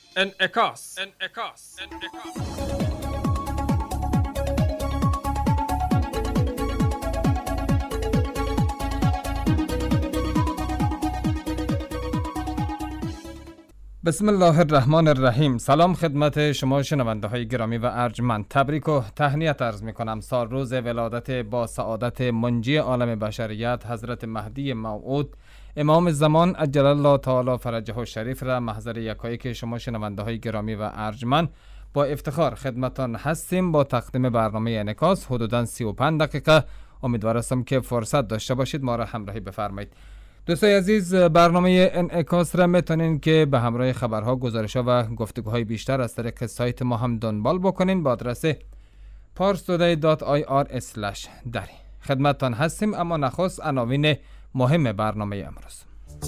انعکاس. بسم الله الرحمن الرحیم. سلام خدمت شما شنونده های گرامی و ارجمند. تبریک و تهنیت عرض می کنم سال روز ولادت با سعادت منجی عالم بشریت حضرت مهدی موعود امام زمان عجل الله تعالی فرجه الشریف را محضر یکایک شما شنونده های گرامی و ارجمند با افتخار خدمتان هستیم با تقدیم برنامه انعکاس حدوداً 35 دقیقه. امیدوار هستم که فرصت داشته باشید ما را همراهی بفرمایید. دوستای عزیز، برنامه انعکاس را میتونین که به همراه خبرها، گزارش‌ها و گفتگوهای بیشتر از طریق سایت ما هم دنبال بکنین با آدرس parstoday.ir/dari. خدمتتان هستیم، اما نخست عناوین مهم برنامه امروز.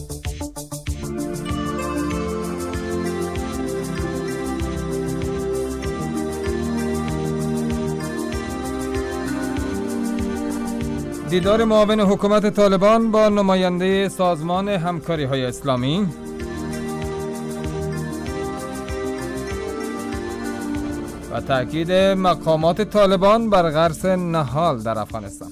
دیدار معاون حکومت طالبان با نماینده سازمان همکاری های اسلامی، و تأکید مقامات طالبان بر غرس نهال در افغانستان.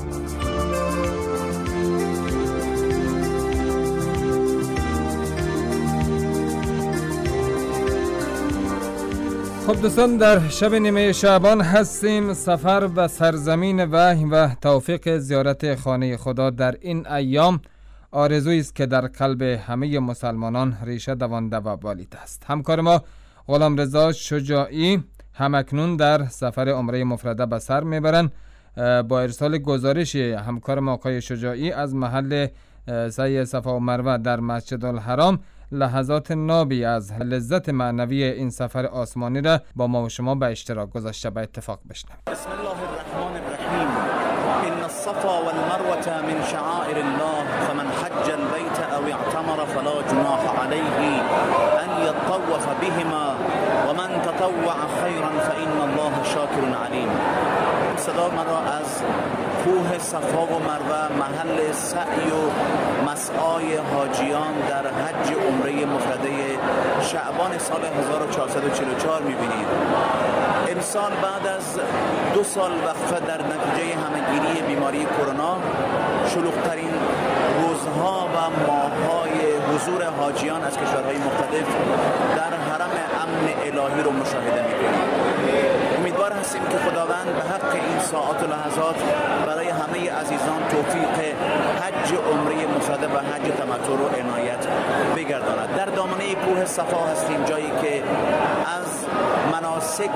خب دوستان، در شب نیمه شعبان هستیم. سفر به سرزمین وحی و توفیق زیارت خانه خدا در این ایام آرزویی است که در قلب همه مسلمانان ریشه دوانده و بالید است. همکار ما غلامرضا شجاعی همکنون در سفر عمره مفرده به سر میبرند. با ارسال گزارش همکار ما آقای شجاعی از محل سعی صفا و مروه در مسجد الحرام، لحظات نابی از لذت معنوی این سفر آسمانی را با ما و شما به اشتراک گذاشته. به اتفاق بشنویم. بسم الله الرحمن الرحیم. ان الصفا والمروه من شعائر الله فمن حج البيت او اعتمر فلا جناح عليه ان يطوف بهما ومن تطوع خيرا فان الله شاکر علیم. صدا مرا از کوه صفا و مروه، محل سعی و مسعای حاجیان در حج عمره مفرده شعبان سال 1444 می‌بینید. امسال بعد از 2 سال وقفه در نتیجه همهگیری بیماری کرونا، شلوغ‌ترین روزها و ماه‌های حضور حاجیان از کشورهای مختلف در حرم امن الهی رو مشاهده می‌کنید. امیدوار هستیم که خداوند به حق این ساعات و لحظات برای همه عزیزان توفیق حج عمره مفرده و حج تمتع رو عنایت بگرداند. در دامنه کوه صفا هستیم، جایی که از مناسک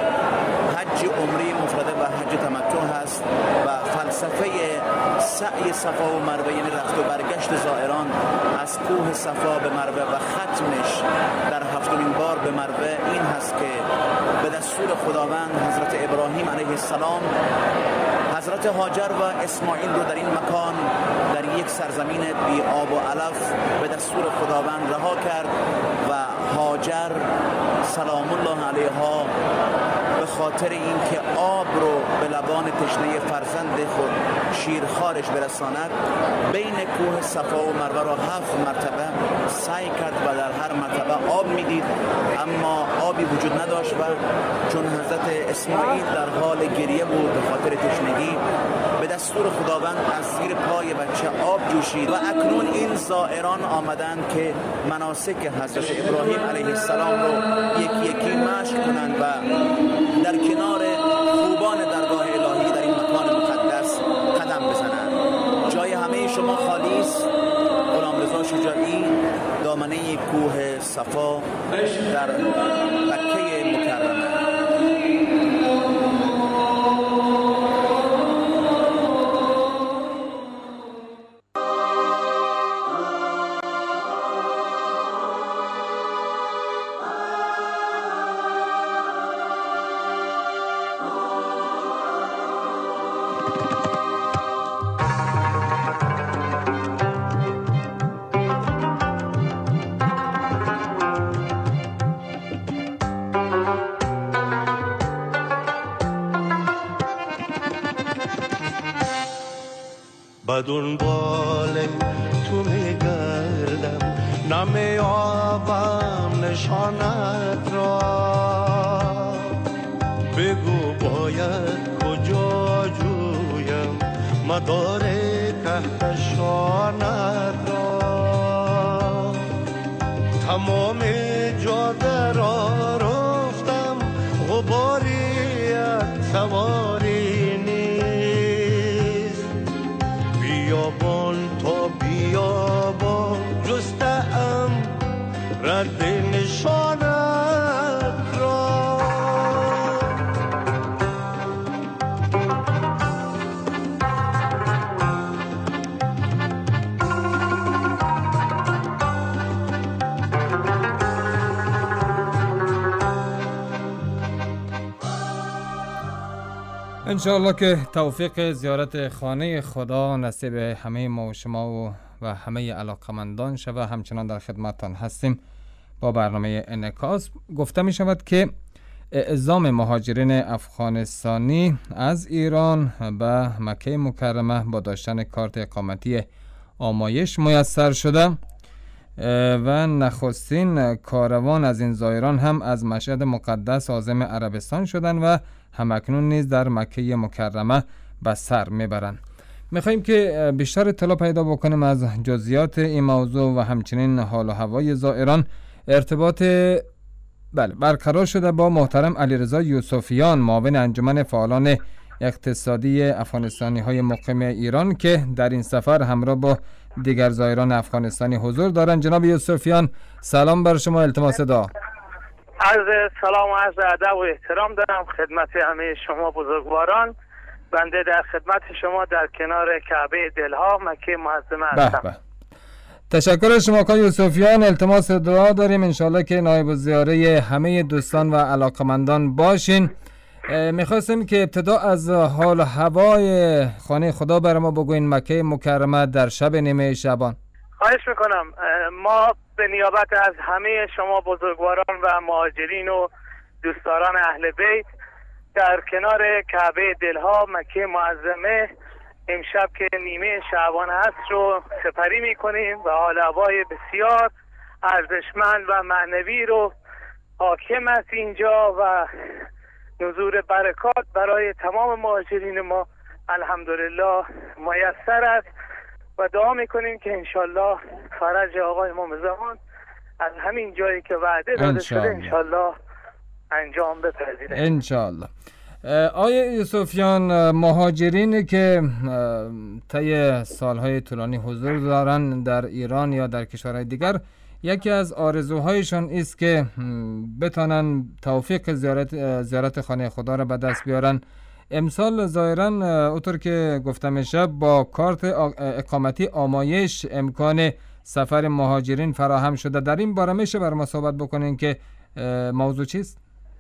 حج عمره مفرده و حج تمتع هست و فلسفه سعی صفا و مروه، یعنی رفت و برگشت زائران از کوه صفا به مروه و ختمش در 7مین بار به مروه این هست که به دستور خداوند حضرت ابراهیم علیه السلام حضرت هاجر و اسماعیل رو در این مکان، در یک سرزمین بی آب و علف، به دستور خداوند رها کرد و هاجر سلام الله علیها به خاطر اینکه آب رو به لبان تشنه فرزند خود شیرخوارش برساند، بین کوه صفا و مروه را 7 مرتبه سعی کرد و در هر مرتبه آب میدید، اما آبی وجود نداشت و چون حضرت اسماعیل در حال گریه بود به خاطر تشنگی، به دستور خداوند از زیر پای بچه آب جوشید و اکنون این زائران آمدند که مناسک حضرت ابراهیم علیه السلام رو یکی یکی مشق کنند و در کنار خوبان درگاه الهی در این مکان مقدس قدم بزنند. جای همه شما خالی است. غلامرضا شجاعی، دامنه کوه صفا در مکه مکرمه. به دنبال تو میگردم، نمی‌یابم نشانت را، بگو باید کجا جویم مدار کهکشانت را. تمام جاده را رفتم، غباریت سواری نیست. بیابان تا بیابان جستم رد نشانت را. انشاءالله که توفیق زیارت خانه خدا نصیب همه ما و شما و همه علاقمندان شود. همچنان در خدمتتان هستیم با برنامه انعکاس. گفته می شود که اعزام مهاجرین افغانستانی از ایران به مکه مکرمه با داشتن کارت اقامتی آمایش میسر شده و نخستین کاروان از این زائران هم از مشهد مقدس عازم عربستان شدند و همکنون نیز در مکه مکرمه به سر میبرند. میخواییم که بیشتر اطلاع پیدا بکنیم از جزئیات این موضوع و همچنین حال و هوای زائران. ارتباط برقرار شده با محترم علیرضا یوسفیان، معاون انجمن فعالان اقتصادی افغانستانی های مقیم ایران که در این سفر همراه با دیگر زائران افغانستانی حضور دارند. جناب یوسفیان، سلام بر شما، التماس دعا. عرض سلام و عرض ادب و احترام دارم خدمت همه شما بزرگواران. بنده در خدمت شما در کنار کعبه دلها مکه معظمه هستم. تشکر شما آقای یوسفیان. التماس دعا داریم انشالله که نایب الزیاره همه دوستان و علاقمندان باشین. میخواستیم که ابتدا از حال و هوای خانه خدا بر ما بگوین مکه مکرمه در شب نیمه شعبان. خواهش میکنم. ما به نیابت از همه شما بزرگواران و مهاجرین و دوستداران اهل بیت در کنار کعبه دلها مکه معظمه امشب که نیمه شعبان هست رو سپری میکنیم و حال هوای بسیار ارزشمند و معنوی رو حاکم است اینجا و نزول برکات برای تمام مهاجرین ما الحمدلله میسر است و دعا میکنیم که انشالله فرج آقای امام زمان از همین جایی که وعده داده شده انشالله انجام بپذیره انشالله. آقای یوسفیان، مهاجرین که طی سالهای طولانی حضور دارن در ایران یا در کشورهای دیگر، یکی از آرزوهایشان است که بتانن توفیق زیارت خانه خدا را به دست بیارن. امسال ظاهراً اونطور که گفته میشه با کارت اقامتی آمایش امکان سفر مهاجرین فراهم شده. در این باره میشه بر ما صحبت بکنین که موضوع چیست؟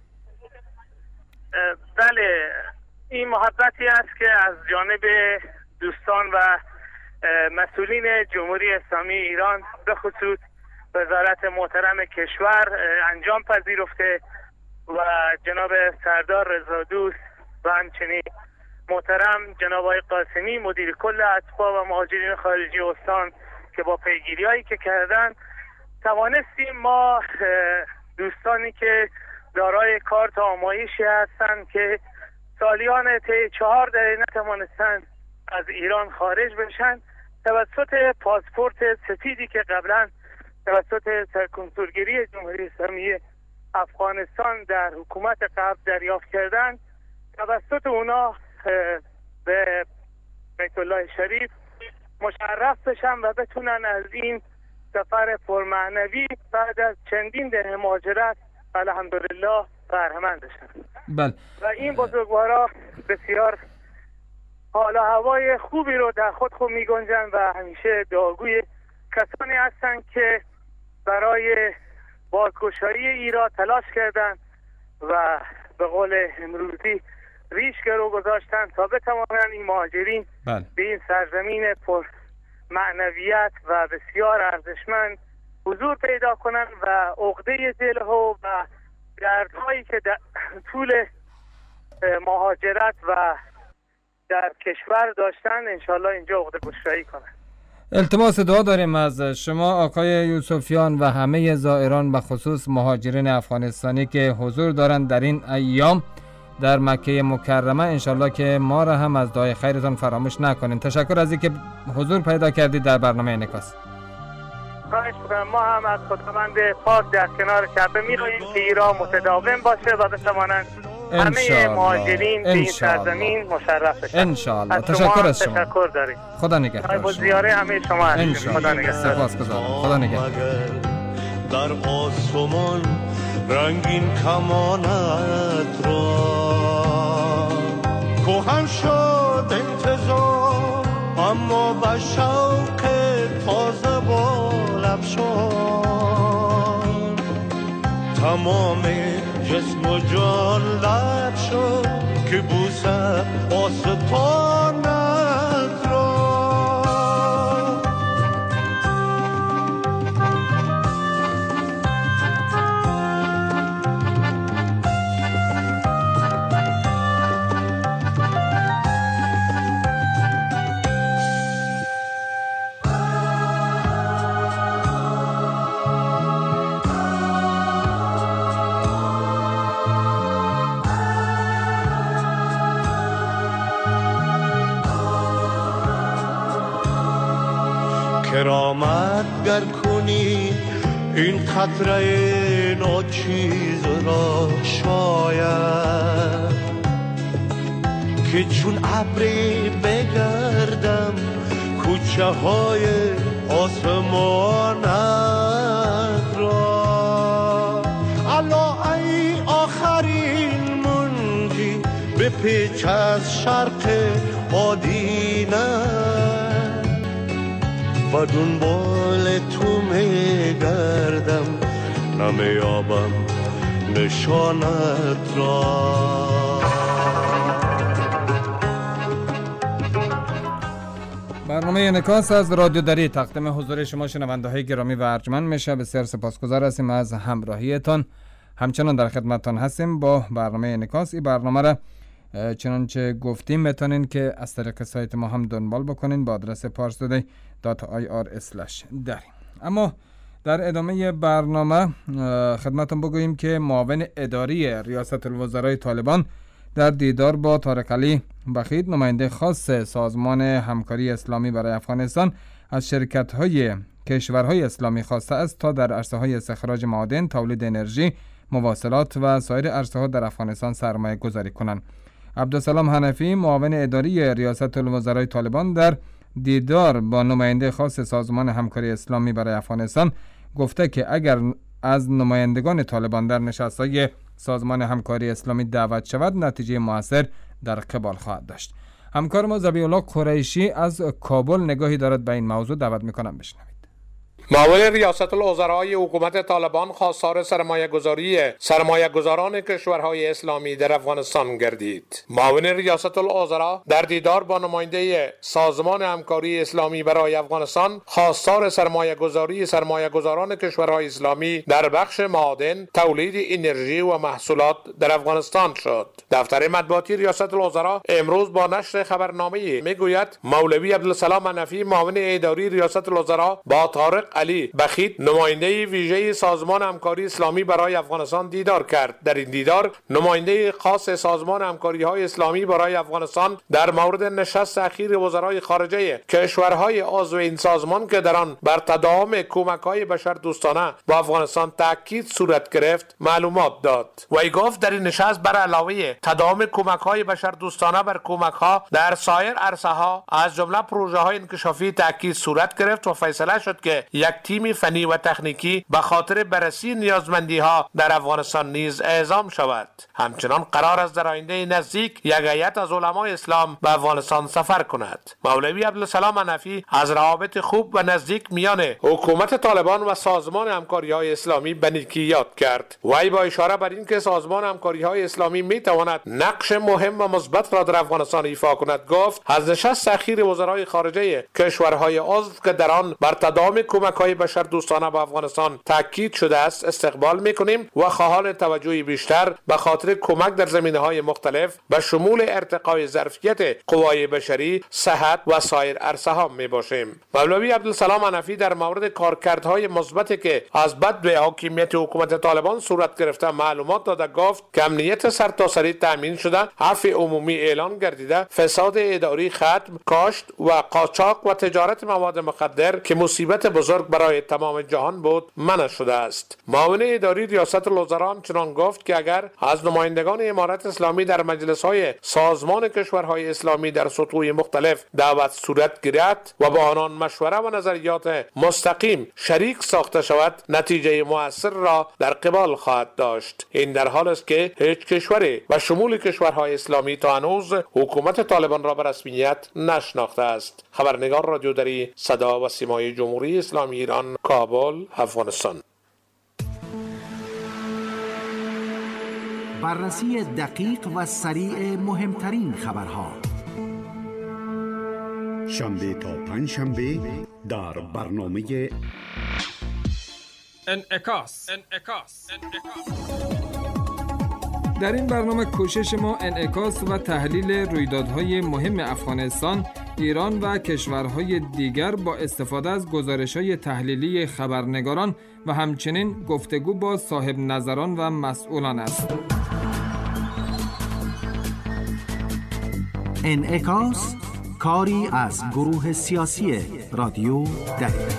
بله، این محبتی است که از جانب دوستان و مسئولین جمهوری اسلامی ایران به خصوص وزارت محترم کشور انجام پذیرفته و جناب سردار رضا دوست و همچنین محترم جناب آقای قاسمی مدیر کل اتباع و مهاجرین خارجی استان که با پیگیری هایی که کردن توانستیم ما دوستانی که دارای کارت آمایشی هستند که سالیان طی 4 دهه نتوانستند از ایران خارج بشن توسط پاسپورت سفیدی که قبلا توسط سرکنسولگری جمهوری اسلامی افغانستان در حکومت قبل دریافت کردند، توسط اونا به بیت الله شریف مشرف بشن و بتونن از این سفر پرمعنوی بعد از چندین دهه مهاجرت الحمدلله بهره‌مند بشن. بله. و این بزرگوارا بسیار حال و هوای خوبی رو در خود میگنجن و همیشه دعاگوی کسانی هستن که برای بازگشایی ایران تلاش کردن و به قول امروزی ریش گرو گذاشتن تا بتوانند این مهاجرین به این سرزمین پر معنویت و بسیار ارزشمند حضور پیدا کنند و عقده دلها و دردهایی که در طول مهاجرت و در کشور داشتن انشالله اینجا عقده گشایی کنند. التماس دعا داریم از شما آقای یوسفیان و همه زائران، به خصوص مهاجرین افغانستانی که حضور دارند در این ایام در مکه مکرمه. انشالله که ما را هم از دعای خیرتان فراموش نکنین. تشکر از اینکه حضور پیدا کردید در برنامه انعکاس. خواهش می‌کنم. ما هم از خداوند پاک در کنار کعبه می‌رویم که ایران متداوم باشه و بتوانند همه مهاجرین به این سرزمین مشرف بشن. انشالله. تشکر از شما. تشکر داریم. خدا نگهدار. با زیاره همه شما هستیم. خدا نگهدار. سپاسگزارم. خدا نگهدار. در آسمان رنگین کمانت را کوهن شد انتظار، اما به شوق تازه بال افشان تمام جسم و جان لب شد که بوسه آستانت را. کرامت گر کنی این قطره ناچیز را، شاید که چون ابری بگردم کوچه های آسمانت را. الا ای آخرین منجی به پیچ از شرق آدینه، و دنبال تو میگردم نمیابم نشانت را. برنامه انعکاس از رادیو دری تقدیم حضور شما شنونده‌های گرامی و ارجمند میشه. بسیار سپاسگزار هستیم از همراهیتان. همچنان در خدمتتان هستیم با برنامه انعکاس. این برنامه را چنانچه گفتیم میتونین که از طریق سایت ما هم دنبال بکنین با آدرس parstoday.ir/dari. اما در ادامه برنامه خدمتتون بگوییم که معاون اداری ریاست الوزرای طالبان در دیدار با طارق علی بخیت، نماینده خاص سازمان همکاری اسلامی برای افغانستان، از شرکت‌های کشورهای اسلامی خواسته است تا در عرصه‌های استخراج معادن، تولید انرژی، مواصلات و سایر عرصه‌ها در افغانستان سرمایه گذاری کنند. عبدالسلام حنفی، معاون اداری ریاست الوزرای طالبان، در دیدار با نماینده خاص سازمان همکاری اسلامی برای افغانستان گفته که اگر از نمایندگان طالبان در نشست‌های سازمان همکاری اسلامی دعوت شود، نتیجه موثر در قبال خواهد داشت. همکار ما ذبیح الله قریشی از کابل نگاهی دارد به این موضوع. دعوت می‌کنم بشنوید. معاون ریاست الوزرای حکومت طالبان خواستار سرمایه گذاران کشورهای اسلامی در افغانستان گردید. معاون ریاست الوزرا در دیدار با نماینده سازمان همکاری اسلامی برای افغانستان خواستار سرمایه گذاران کشورهای اسلامی در بخش معادن، تولید انرژی و محصولات در افغانستان شد. دفتر مطبوعاتی ریاست الوزرا امروز با نشر خبرنامه میگوید مولوی عبدالسلام حنفی، معاون اداری ریاست الوزرا، با طارق علی بخیت، نماینده ویژه سازمان همکاری اسلامی برای افغانستان دیدار کرد. در این دیدار نماینده خاص سازمان همکاری های اسلامی برای افغانستان در مورد نشست اخیر وزرای خارجه کشورهای عضو این سازمان که در آن بر تداوم کمک‌های بشردوستانه با افغانستان تاکید صورت گرفت معلومات داد. وی گفت در این نشست بر علاوه تداوم کمک‌های بشردوستانه بر کمک‌ها در سایر عرصه‌ها از جمله پروژه‌های انکشافی تاکید صورت گرفت و فیصله شد که یک تیم فنی و تکنیکی به خاطر بررسی نیازمندی‌ها در افغانستان نیز اعزام شود. همچنان قرار است در آینده نزدیک یک هیئت از علمای اسلام به افغانستان سفر کند. مولوی عبدالسلام حنفی از روابط خوب و نزدیک میان حکومت طالبان و سازمان همکاری‌های اسلامی به نیکی یاد کرد. وی با اشاره بر اینکه سازمان همکاری‌های اسلامی می‌تواند نقش مهم و مثبت را در افغانستان ایفا کند گفت از نشست اخیر وزرای خارجه کشورهای عضو که در آن بر تداوم کمک‌های بشردوستانه به افغانستان تاکید شده است استقبال می‌کنیم و خواهان توجه بیشتر به خاطر کمک در زمینه‌های مختلف به شمول ارتقای ظرفیت قوای بشری، صحت و سایر عرصه‌ها می‌باشیم. مولوی عبدالسلام حنفی در مورد کارکردهای مثبتی که از بدو حاکمیت حکومت طالبان صورت گرفته معلومات داده گفت که امنیت سرتاسری تامین شده، عفو عمومی اعلان گردیده، فساد اداری ختم، کاشت و قاچاق و تجارت مواد مخدر که مصیبت بزرگ برای تمام جهان بود منع شده است. معاون اداری ریاست الوزراء چنان گفت که اگر از نمایندگان امارت اسلامی در مجلس‌های سازمان کشورهای اسلامی در سطوح مختلف دعوت صورت گیرد و با آنان مشوره و نظریات مستقیم شریک ساخته شود، نتیجه مؤثر را در قبال خواهد داشت. این در حال است که هیچ کشوری و شمول کشورهای اسلامی تا هنوز حکومت طالبان را به رسمیت نشناخته است. خبرنگار رادیوداری صدا و سیمای جمهوری اسلامی ایران، کابل، افغانستان. بررسی دقیق و سریع مهمترین خبرها شنبه تا پنجشنبه در برنامه انعکاس. در این برنامه کوشش ما انعکاس و تحلیل رویدادهای مهم افغانستان، ایران و کشورهای دیگر با استفاده از گزارش‌های تحلیلی خبرنگاران و همچنین گفتگو با صاحب نظران و مسئولان است. انعکاس، کاری از گروه سیاسی رادیو دری.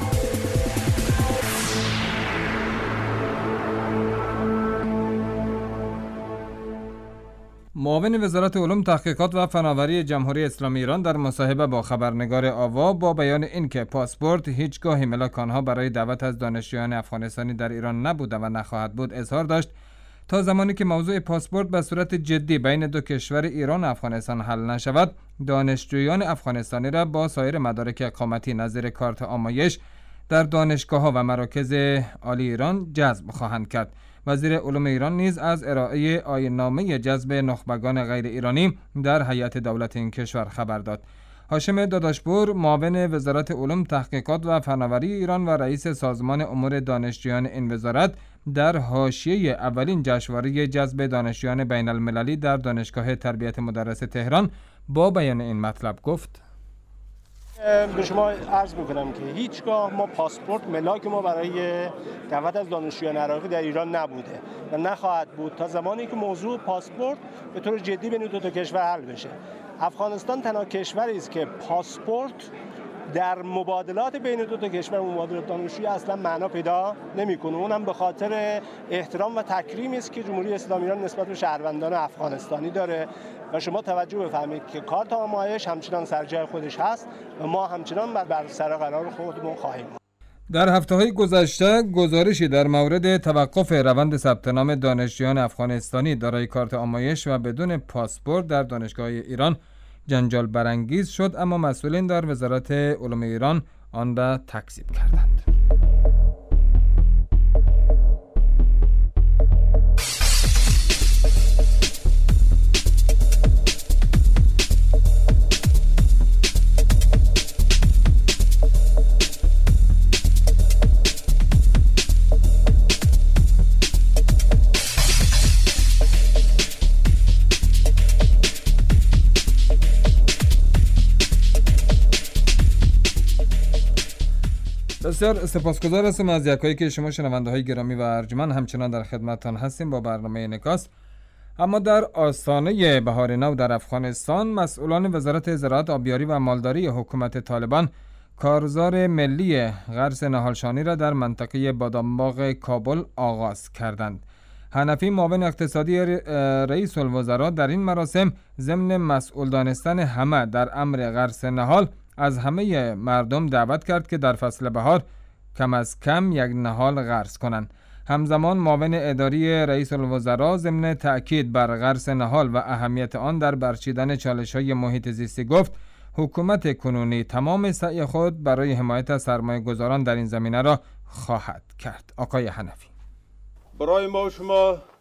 معاون وزارت علوم، تحقیقات و فناوری جمهوری اسلامی ایران در مصاحبه با خبرنگار آوا با بیان اینکه پاسپورت هیچگاه ملاک آنها برای دعوت از دانشجویان افغانستانی در ایران نبوده و نخواهد بود، اظهار داشت تا زمانی که موضوع پاسپورت به صورت جدی بین دو کشور ایران و افغانستان حل نشود، دانشجویان افغانستانی را با سایر مدارک اقامتی نظیر کارت آمایش در دانشگاه‌ها و مراکز عالی ایران جذب خواهند کرد. وزیر علوم ایران نیز از ارائه آیین‌نامه جذب نخبگان غیر ایرانی در هیئت دولت این کشور خبر داد. هاشم داداشپور، معاون وزارت علوم، تحقیقات و فناوری ایران و رئیس سازمان امور دانشجویان این وزارت، در حاشیه اولین جشنواره جذب دانشجویان بین المللی در دانشگاه تربیت مدرس تهران با بیان این مطلب گفت: به شما عرض میکنم که هیچگاه ما پاسپورت ملاک ما برای دعوت از دانشجویان عراقی در ایران نبوده و نخواهد بود تا زمانی که موضوع پاسپورت به طور جدی بین دو تا کشور حل بشه. افغانستان تنها کشوری است که پاسپورت در مبادلات بین دو تا کشور، مبادلات دانشجویی، اصلا معنا پیدا نمیکنه. اونم به خاطر احترام و تکریمی است که جمهوری اسلامی ایران نسبت به شهروندان افغانستانی داره و شما توجه بفرمایید که کارت آمایش همچنان سر جای خودش هست و ما همچنان بر سر قرار خودمون خواهیم. در هفته‌های گذشته گزارشی در مورد توقف روند ثبت نام دانشجویان افغانستانی دارای کارت آمایش و بدون پاسپورت در دانشگاه ایران جنجال برانگیز شد، اما مسئولین در وزارت علوم ایران آن را تکذیب کردند. بسیار سپاسگزار هستم از یکایی که شما شنونده های گرامی و ارجمند همچنان در خدمتتان هستیم با برنامه انعکاس. اما در آستانه بهار نو در افغانستان، مسئولان وزارت زراعت، آبیاری و مالداری حکومت طالبان کارزار ملی غرس نهالشانی را در منطقه بادامباغ کابل آغاز کردند. حنفی، معاون اقتصادی رئیس الوزراء، در این مراسم ضمن مسئول دانستن همه در امر غرس نهال از همه مردم دعوت کرد که در فصل بهار کم از کم یک نهال غرس کنند. همزمان معاون اداری رئیس الوزراء ضمن تأکید بر غرس نهال و اهمیت آن در برچیدن چالش‌های محیط زیستی گفت حکومت کنونی تمام سعی خود برای حمایت از سرمایه‌گذاران در این زمینه را خواهد کرد. آقای حنفی: برای ما شما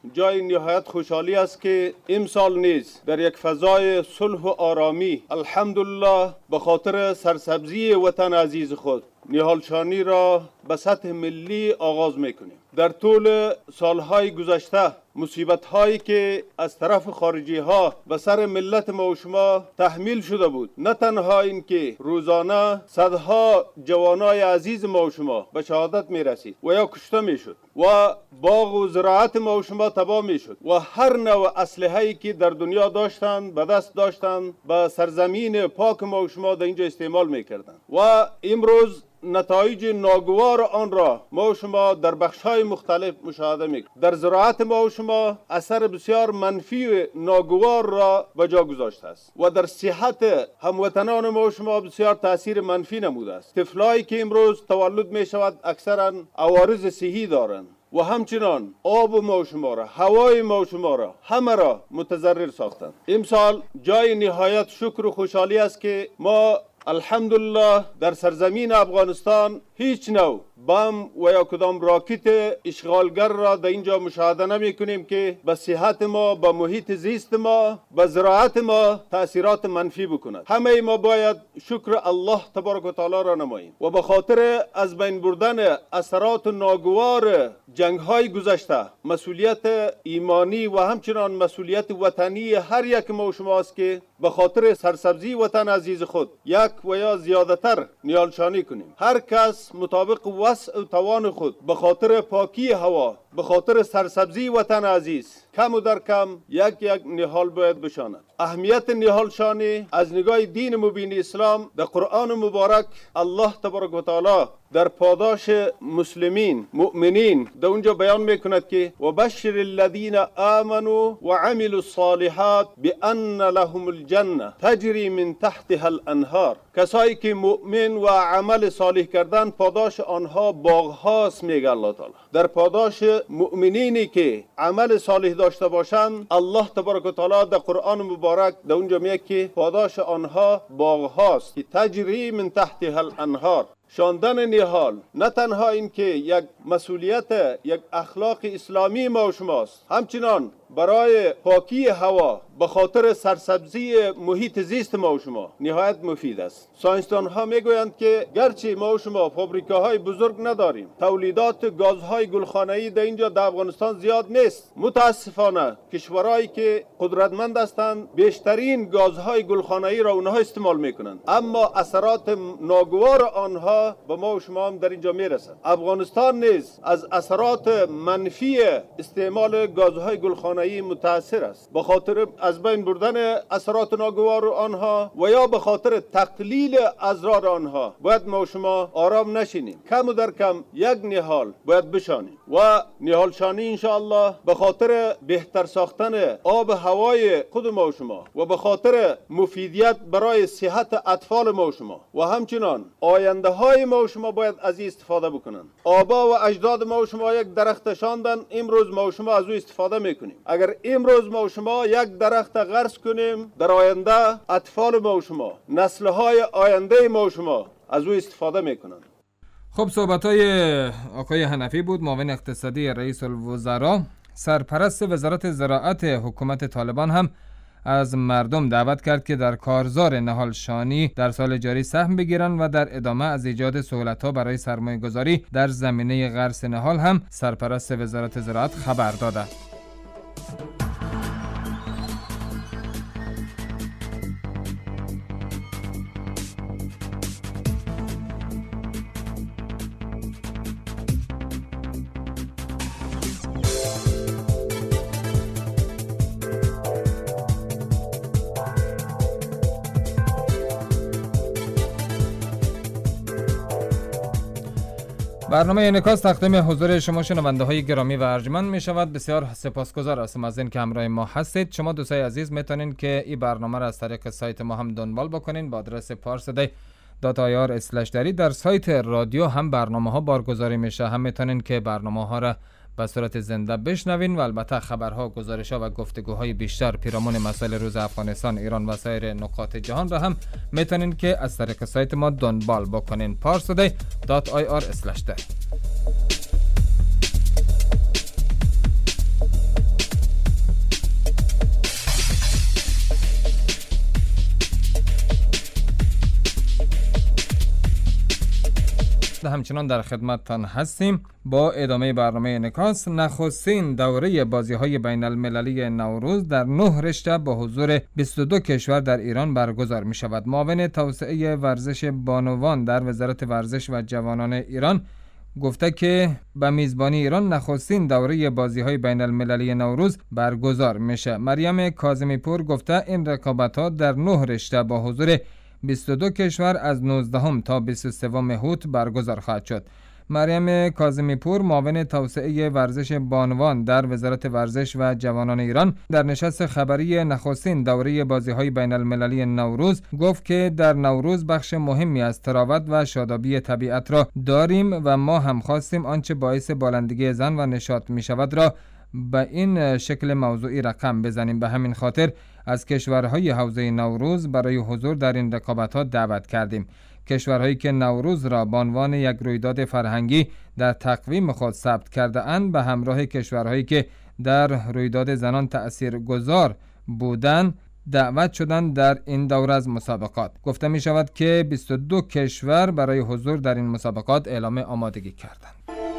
جای نهایت خوشحالی است که امسال نیز در یک فضای صلح و آرامی الحمدلله به خاطر سرسبزی وطن عزیز خود نهالشانی را به سطح ملی آغاز میکنیم. در طول سالهای گذشته مصیبت‌هایی که از طرف خارجی ها به سر ملت ما و شما تحمیل شده بود، نه تنها این که روزانه صدها جوانای عزیز ما و شما به شهادت می رسید و یا کشته می شد و باغ و زراعت ما و شما تباه می شد و هر نوع اسلحه‌ای که در دنیا داشتند به دست داشتند به سرزمین پاک ما و شما در اینجا استعمال می کردند و امروز نتایج ناگوار آن را ما و شما در بخش‌های مختلف مشاهده می‌کنیم. در زراعت ما و شما اثر بسیار منفی و ناگوار را به جا گذاشته است و در صحت هموطنان ما و شما بسیار تاثیر منفی نموده است. طفلایی که امروز تولد می‌شود اکثراً عوارض صحی دارند و همچنان آب ما و شما را، هوای ما و شما را، همه را متضرر ساختند. امسال جای نهایت شکر و خوشحالی است که ما الحمدلله در سرزمین افغانستان هیچ نوع بم و یا کدام راکت اشغالگر را در اینجا مشاهده نمی کنیم که به صحت ما، به محیط زیست ما، به زراعت ما تأثیرات منفی بکند. همه ما باید شکر الله تبارک و تعالی را نماییم و به خاطر از بین بردن اثرات ناگوار جنگ های گذشته مسئولیت ایمانی و همچنان مسئولیت وطنی هر یک ما و شماست که به خاطر سرسبزی وطن عزیز خود یک و یا زیادتر نیالشانی کنیم. هر کس مطابق وسع و توان خود به خاطر پاکی هوا، به خاطر سرسبزی وطن عزیز کم و در کم یک نهال باید بشاند. اهمیت نهال شانی از نگاه دین مبین اسلام در قرآن مبارک الله تبارک و تعالی در پاداش مسلمین مؤمنین در اونجا بیان میکند که و بشر الذین آمنوا و عملوا الصالحات بان لهم الجنه تجری من تحتها الانهار. کسایی که مؤمن و عمل صالح کردن پاداش آنها باغ هاست میگه الله تعالی. در پاداش مؤمنینی که عمل صالح داشته باشند الله تبارک و تعالی در قرآن مبارک در اونجا میگه که پاداش آنها باغ هاست که تجری من تحتها الانهار. شاندن نهال نه تنها این که یک مسئولیت، یک اخلاق اسلامی ما و شماست، همچنان برای پاکی هوا به خاطر سرسبزی محیط زیست ما و شما نهایت مفید است. ساینسدان ها میگویند که گرچه ما و شما فابریکاهای بزرگ نداریم، تولیدات گازهای گلخانه‌ای در اینجا در افغانستان زیاد نیست، متاسفانه کشورهایی که قدرتمند هستند بیشترین گازهای گلخانه‌ای را اونها استعمال میکنند، اما اثرات ناگوار آنها به ما و شما هم در اینجا میرسد. افغانستان نیز از اثرات منفی استعمال گازهای گلخانه‌ای متاثر است، به خاطر از بین بردن اثرات ناگوار آنها و یا به خاطر تقلیل اضرار آنها باید ما و شما آرام نشینیم. کم و در کم یک نهال باید بشانیم و نهال شانی انشاءالله به خاطر بهتر ساختن آب هوای خود ما و شما و به خاطر مفیدیت برای صحت اطفال ما و شما و همچنان آینده های ما و شما باید از این استفاده بکنن. آبا و اجداد ما و شما یک درخت شاندن، امروز ما و شما از او استفاده میکنیم. اگر امروز ما و شما یک درخت غرس کنیم، در آینده اطفال ما و شما، نسل‌های آینده ما و شما از او استفاده میکنن. خب صحبت‌های آقای حنفی بود، معاون اقتصادی رئیس الوزراء. سرپرست وزارت زراعت حکومت طالبان هم از مردم دعوت کرد که در کارزار نهال شانی در سال جاری سهم بگیرند و در ادامه از ایجاد سهولت‌ها برای سرمایه‌گذاری در زمینه غرس نهال هم سرپرست وزارت زراعت خبر داده. برنامه انعکاس تقدیم حضور شما شنونده های گرامی و ارجمند می شود. بسیار سپاسگزار هستم از این که همراه ما هستید. شما دوستای عزیز میتونین که این برنامه را از طریق سایت ما هم دنبال بکنین با آدرس parsaday.ir/dari. در سایت رادیو هم برنامه ها بارگذاری میشه، هم میتونین که برنامه ها را به صورت زنده بشنوین و البته خبرها، گزارش‌ها و گفتگوهای بیشتر پیرامون مسائل روز افغانستان، ایران و سایر نقاط جهان را هم میتونین که از طریق سایت ما دنبال بکنین. parsaday.ir/dari. همچنان در خدمتتان هستیم با ادامه برنامه انعکاس. نخستین دوره بازی‌های بین‌المللی نوروز در 9 رشته با حضور 22 کشور در ایران برگزار می‌شود. معاون توسعه ورزش بانوان در وزارت ورزش و جوانان ایران گفته که به میزبانی ایران نخستین دوره بازی‌های بین‌المللی نوروز برگزار میشه. مریم کاظمی پور گفته این رقابت‌ها در 9 رشته با حضور 22 کشور از 19 تا 23 هوت برگزار خواهد شد. مریم کاظمی پور معاون توسعه ورزش بانوان در وزارت ورزش و جوانان ایران در نشست خبری نخستین دوره بازی‌های بین‌المللی نوروز گفت که در نوروز بخش مهمی از تراوت و شادابی طبیعت را داریم و ما هم خواستیم آنچه باعث بالندگی زن و نشاط می شود را به این شکل موضوعی رقم بزنیم. به همین خاطر از کشورهای حوزه نوروز برای حضور در این رقابت‌ها دعوت کردیم. کشورهایی که نوروز را به عنوان یک رویداد فرهنگی در تقویم خود ثبت کرده اند به همراه کشورهایی که در رویداد زنان تأثیرگذار بودند دعوت شدند در این دوره از مسابقات. گفته می شود که 22 کشور برای حضور در این مسابقات اعلام آمادگی کردند.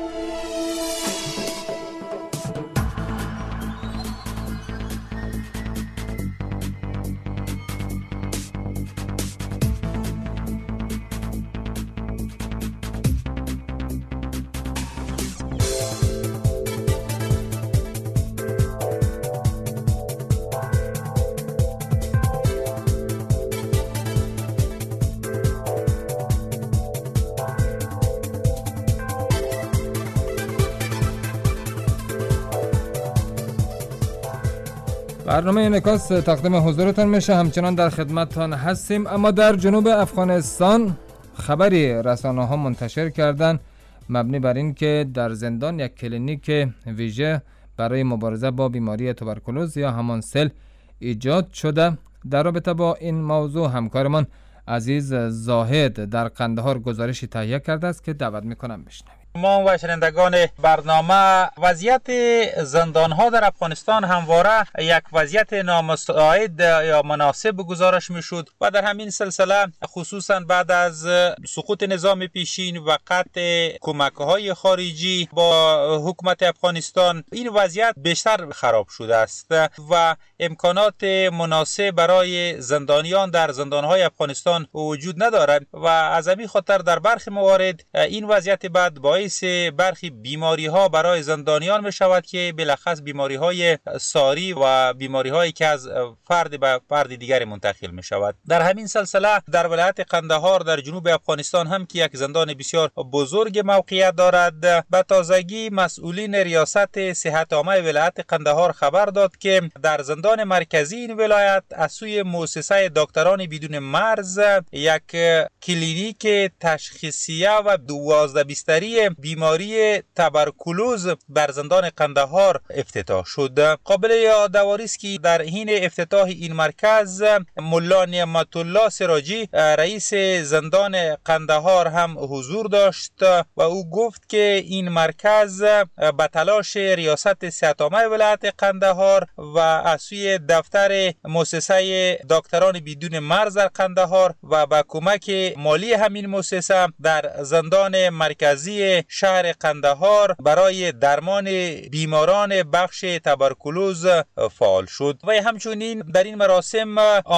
برنامه انعکاس تقدیم حضورتان میشه. همچنان در خدمتتان هستیم. اما در جنوب افغانستان خبری رسانه ها منتشر کردند مبنی بر این که در زندان یک کلینیک ویژه برای مبارزه با بیماری توبرکولوز یا همان سل ایجاد شده. در رابطه با این موضوع همکارمان عزیز زاهد در قندهار گزارشی تهیه کرده است که دعوت میکنم بشنوید. ما و شنوندگان برنامه، وضعیت زندان‌ها در افغانستان همواره یک وضعیت نامساعد یا مناسب گزارش می‌شد و در همین سلسله خصوصا بعد از سقوط نظام پیشین و قطع کمک‌های خارجی با حکومت افغانستان این وضعیت بیشتر خراب شده است و امکانات مناسب برای زندانیان در زندان‌های افغانستان وجود ندارد و از همین خاطر در برخی موارد این وضعیت بعد باعث برخی بیماری ها برای زندانیان می شود که بالاخص بیماری های ساری و بیماری هایی که از فرد به فرد دیگر منتقل می شود. در همین سلسله در ولایت قندهار در جنوب افغانستان هم که یک زندان بسیار بزرگ موقعیت دارد، به تازگی مسئولین ریاست صحت عامه ولایت قندهار خبر داد که در زندان مرکزی این ولایت از سوی مؤسسه دکتران بدون مرز یک کلینیک تشخیصیه و 12 بستری بیماری توبرکولوز بر زندان قندهار افتتاح شد. قابل یادآوری است که در حین افتتاح این مرکز ملا نعمت الله سراجی رئیس زندان قندهار هم حضور داشت و او گفت که این مرکز به تلاش ریاست صحت عامه ولایت قندهار و از سوی دفتر مؤسسه دکتران بدون مرز در قندهار و با کمک مالی همین مؤسسه در زندان مرکزی شهر قندهار برای درمان بیماران بخش توبرکولوز فعال شد. و همچنین در این مراسم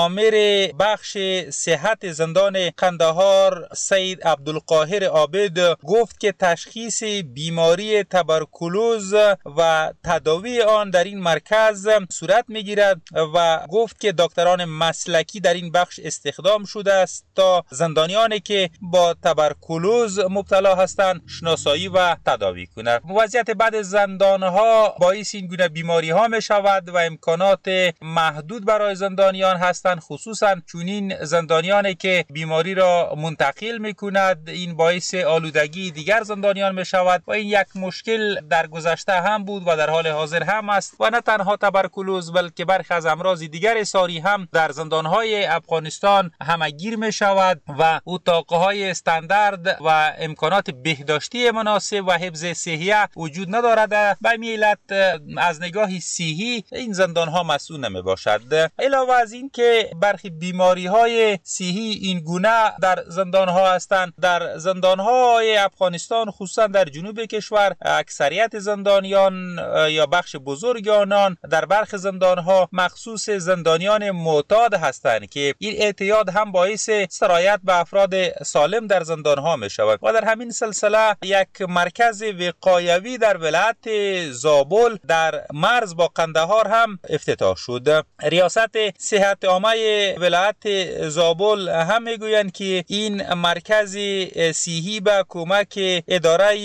آمر بخش صحت زندان قندهار سید عبدالقاهر عابد گفت که تشخیص بیماری توبرکولوز و تداوی آن در این مرکز صورت میگیرد و گفت که دکتران مسلکی در این بخش استخدام شده است تا زندانیانی که با توبرکولوز مبتلا هستند شناسایی و تداوی کند. وضعیت بعد زندانها باعث این گونه بیماری ها می شود و امکانات محدود برای زندانیان هستند، خصوصا چونین زندانیانی که بیماری را منتقل می کند. این باعث آلودگی دیگر زندانیان می شود و این یک مشکل در گذشته هم بود و در حال حاضر هم است و نه تنها توبرکولوز بلکه برخی از امراض دیگر ساری هم در زندانهای افغانستان همگیر می شود و اتاقهای استاندارد و امکانات بهداشتی تغذیه مناسب و حفظ صحیه وجود ندارد، به این علت از نگاه صحی این زندان ها مسئول نمی باشد. علاوه از این که برخی بیماری های صحی این گونه در زندان ها هستند. در زندان های افغانستان خصوصا در جنوب کشور اکثریت زندانیان یا بخش بزرگ آنان در برخی زندان ها مخصوص زندانیان معتاد هستند که این اعتیاد هم باعث سرایت به افراد سالم در زندان ها می شود و در همین سلسله یک مرکز وقایوی در ولایت زابل در مرز با قندهار هم افتتاح شد. ریاست صحت عامه ولایت زابل هم میگویند که این مرکز صحی به کمک اداره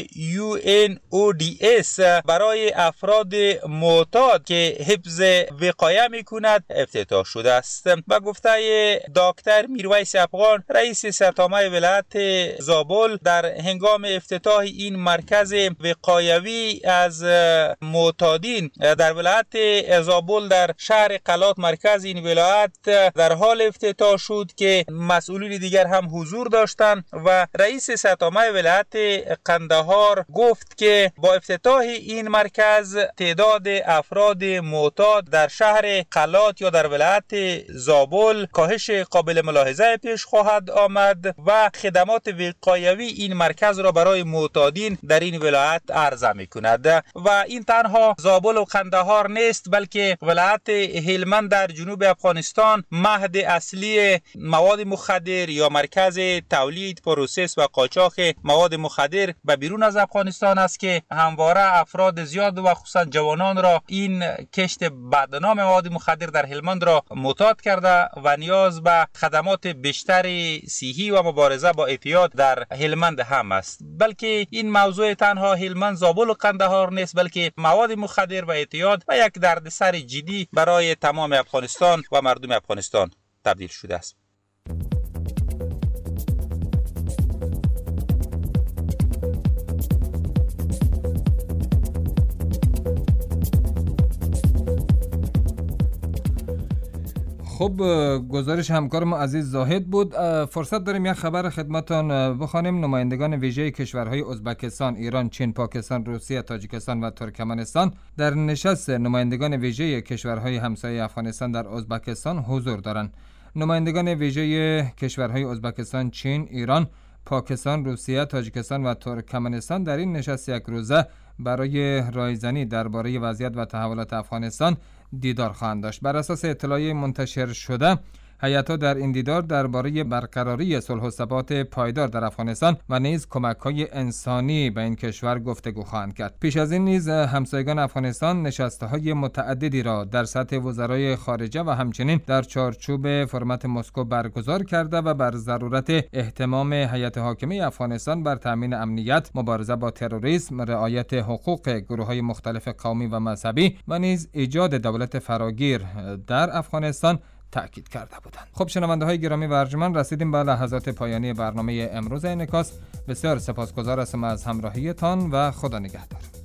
UNODS برای افراد معتاد که حفظ وقایه میکند افتتاح شده است. به گفته دکتر میرویس افغان رئیس صحت عامه ولایت زابل در هنگام افتتاح این مرکز وقایوی از معتادین در ولایت زابل در شهر قلات مرکز این ولایت در حال افتتاح شد که مسئولین دیگر هم حضور داشتند و رئیس صحت عامه ولایت قندهار گفت که با افتتاح این مرکز تعداد افراد معتاد در شهر قلات یا در ولایت زابل کاهش قابل ملاحظه پیش خواهد آمد و خدمات وقایوی این مرکز را برای معتادین در این ولایت عرضه می‌کند. و این تنها زابل و قندهار نیست بلکه ولایت هلمند در جنوب افغانستان مهد اصلی مواد مخدر یا مرکز تولید، پروسس و قاچاق مواد مخدر به بیرون از افغانستان است که همواره افراد زیاد و خصوصا جوانان را این کشت بدنام مواد مخدر در هلمند را معتاد کرده و نیاز به خدمات بیشتر صحی و مبارزه با اعتیاد در هلمند هم است. بلکه این موضوع تنها هلمند، زابل و قندهار نیست بلکه مواد مخدر و اعتیاد و یک دردسر جدی برای تمام افغانستان و مردم افغانستان تبدیل شده است. خب گزارش همکار ما عزیز زاهد بود. فرصت داریم یک خبر خدمتان بخوانیم. نمایندگان ویژه کشورهای ازبکستان، ایران، چین، پاکستان، روسیه، تاجیکستان و ترکمنستان در نشست نمایندگان ویژه کشورهای همسایه افغانستان در ازبکستان حضور دارند. نمایندگان ویژه کشورهای ازبکستان، چین، ایران، پاکستان، روسیه، تاجیکستان و ترکمنستان در این نشست یک روزه برای رایزنی درباره وضعیت و تحولات افغانستان دیدار خواهند داشت. بر اساس اطلاعی منتشر شده، هیئت‌ها در این دیدار درباره برقراری صلح و ثبات پایدار در افغانستان و نیز کمک‌های انسانی به این کشور گفتگو خواهند کرد. پیش از این نیز همسایگان افغانستان نشست‌های متعددی را در سطح وزرای خارجه و همچنین در چارچوب فرمت مسکو برگزار کرده و بر ضرورت اهتمام هیئت حاکمه افغانستان بر تامین امنیت، مبارزه با تروریسم، رعایت حقوق گروه‌های مختلف قومی و مذهبی و نیز ایجاد دولت فراگیر در افغانستان تأکید کرده بودند. خب شنونده‌های گرامی و ارجمند، رسیدیم به لحظات پایانی برنامه امروز انعکاس. بسیار سپاسگزار هستم از همراهیتان و خدا نگهدار.